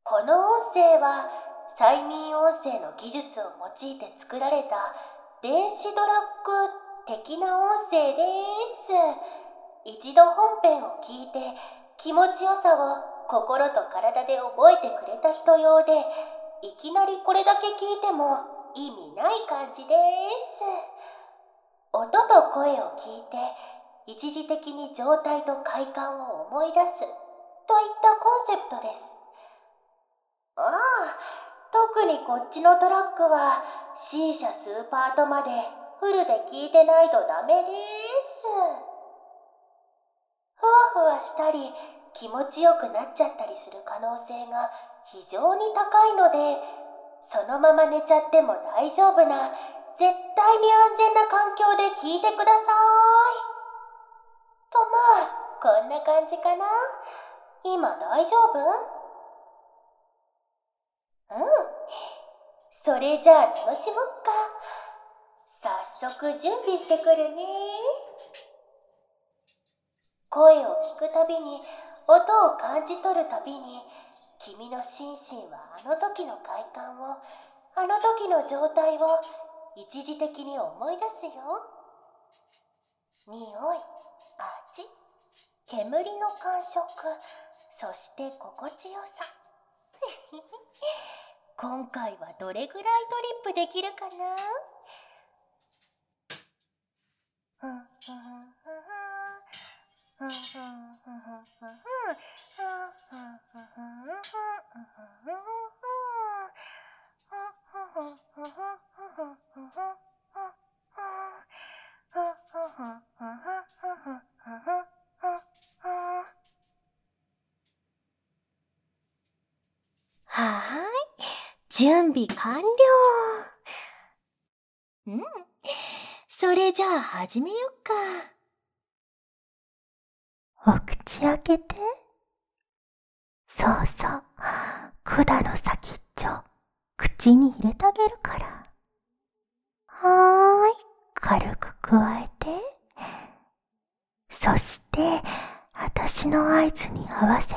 この音声は催眠音声の技術を用いて作られた電子ドラッグ的な音声です。一度本編を聞いて気持ちよさを心と体で覚えてくれた人用で、いきなりこれだけ聞いても意味ない感じです。音と声を聞いて一時的に状態と快感を思い出すといったコンセプトです。特にこっちのトラックは C 社数パートまでフルで聞いてないとダメです。ふわふわしたり気持ちよくなっちゃったりする可能性が非常に高いので、そのまま寝ちゃっても大丈夫な絶対に安全な環境で聞いてください。と、こんな感じかな。今大丈夫？それじゃあ楽しもっか。早速準備してくるね。声を聞くたびに、音を感じ取るたびに、君の心身はあの時の快感を、あの時の状態を一時的に思い出すよ。匂い、味、煙の感触、そして心地よさ。今回はどれぐらいトリップできるかな？準備完了。それじゃあ始めよっか。お口開けて。そうそう。管の先っちょ、口に入れてあげるから。軽くくわえて。そして、私の合図に合わせて。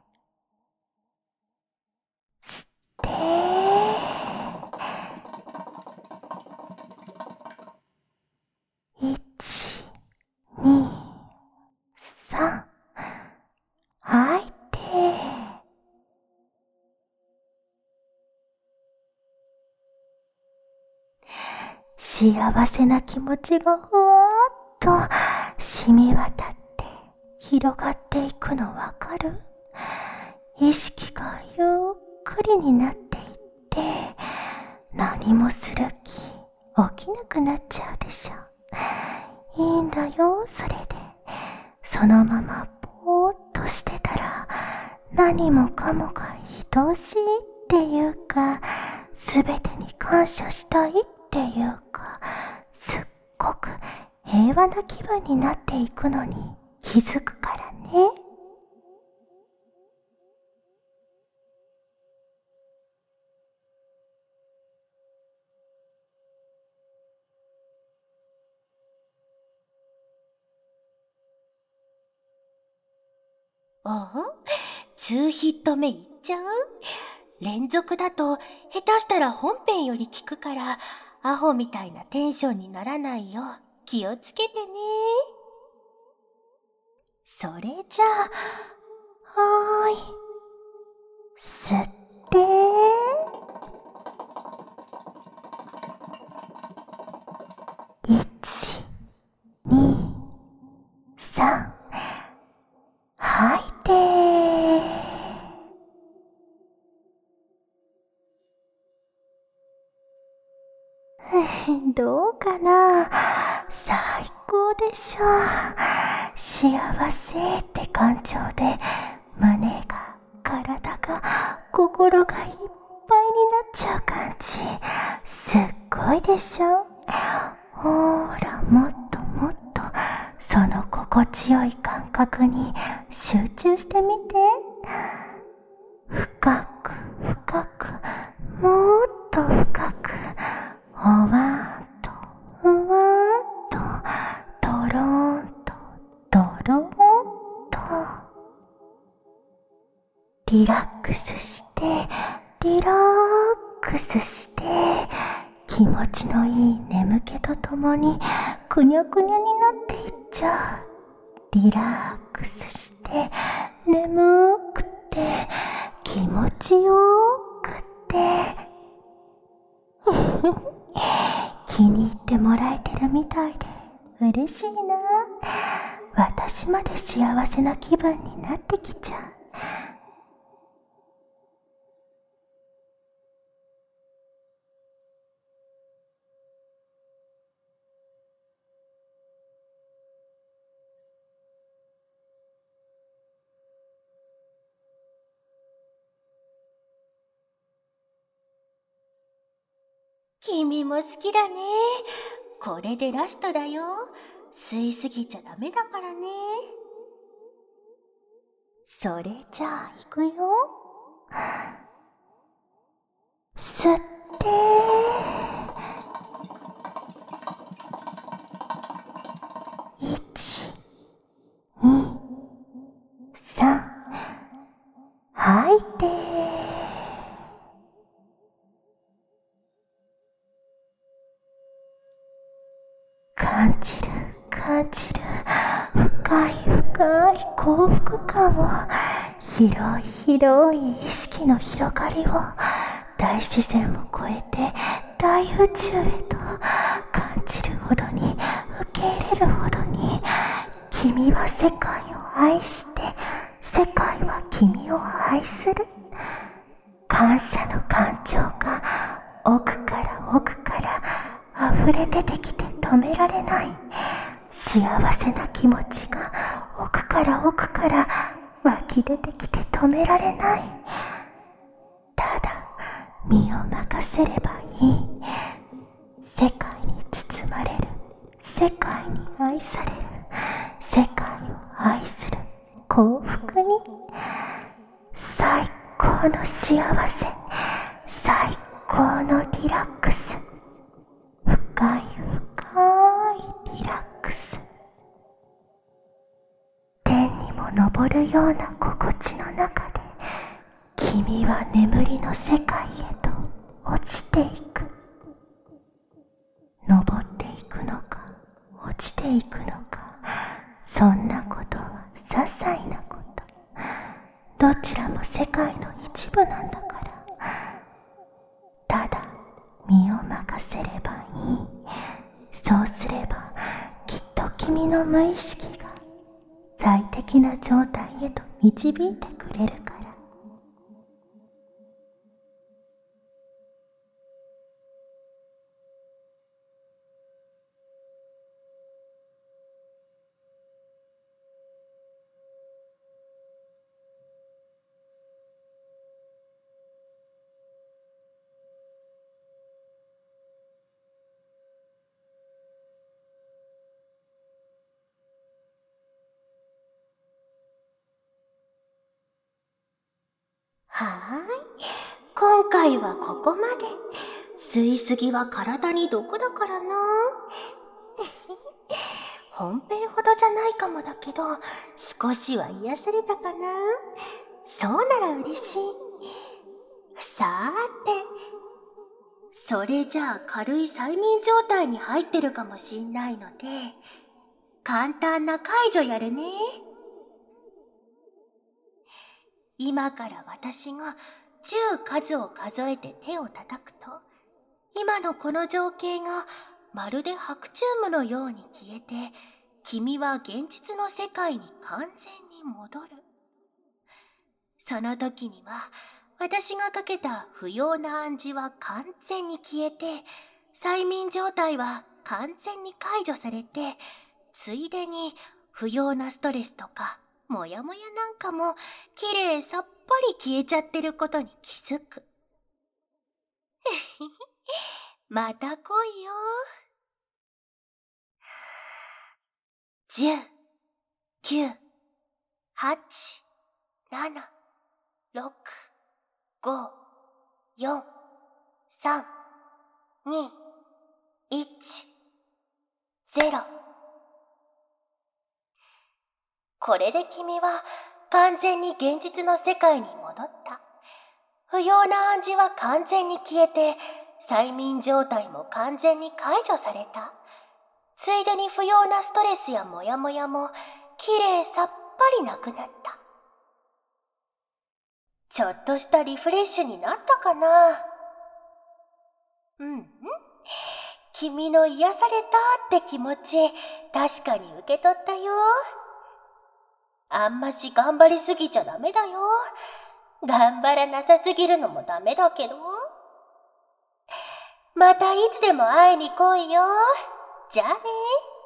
吸って。1、2、3。吐いて。幸せな気持ちがふわーっと染み渡って広がっていくのわかる？意識がゆっくりになっていって、何もする気起きなくなっちゃうでしょ。いいんだよ、それで。そのままぼーっとしてたら、何もかもが愛おしいっていうか、すべてに感謝したいっていうか、すっごく平和な気分になっていくのに気づくからね。2ヒット目いっちゃう？連続だと下手したら本編より聞くから、アホみたいなテンションにならないよう気をつけてね。それじゃあ、吸って。1、2、3。吐いて。どうかな？最高でしょ。幸せって感情で胸が、体が、心がいっぱいになっちゃう感じ。すっごいでしょ。ほーら、もっともっとその心地よい感覚に集中してみて。深く深く、もっと深く、ほわーっとふわーっと、ドローンとドローンとリラックスして。 してリラックスして、気持ちのいい眠気とともにくにゃくにゃになっていっちゃう。リラックスして眠くて気持ちよくって気に入ってもらえてるみたいで嬉しいな。私まで幸せな気分になってきちゃう。君も好きだね。これでラストだよ。吸いすぎちゃダメだからね。それじゃあ行くよ。吸って1、2、3、吐いて。感じる感じる、深い深い幸福感を、広い広い意識の広がりを、大自然を超えて大宇宙へと感じるほどに、受け入れるほどに、君は世界を愛して、世界は君を愛する。感謝の感情が奥から奥から溢れ出てきて止められない。幸せな気持ちが奥から奥から湧き出てきて止められない。ただ身を任せればいい。世界に包まれる、世界に愛される、世界を愛する幸福に、最高の幸せ、最高のリラックス、深い深いリラックス。天にも昇るような心地の中で、君は眠りの世界へと落ちていく。昇っていくのか落ちていくのか、そんなことは些細なこと。どちらも世界の一部なんだから、ただ身を任せればいい。そうすればきっと君の無意識が最適な状態へと導いてくれるから。今回はここまで。吸いすぎは体に毒だからな。本編ほどじゃないかもだけど、少しは癒されたかな。そうなら嬉しい。さーて、それじゃあ軽い催眠状態に入ってるかもしんないので、簡単な解除やるね。今から私が10数を数えて手を叩くと、今のこの情景がまるで白昼夢のように消えて、君は現実の世界に完全に戻る。その時には、私がかけた不要な暗示は完全に消えて、催眠状態は完全に解除されて、ついでに不要なストレスとかモヤモヤなんかもきれいさっぱり消えちゃってることに気づく。また来いよ。10、9、8、7、6、5、4、3、2、1、0。これで君は完全に現実の世界に戻った。 不要な暗示は完全に消えて、催眠状態も完全に解除された。ついでに不要なストレスやモヤモヤもきれいさっぱりなくなった。ちょっとしたリフレッシュになったかな。君の癒されたって気持ち、確かに受け取ったよ。あんまし頑張りすぎちゃダメだよ。頑張らなさすぎるのもダメだけど。またいつでも会いに来いよ。じゃあね。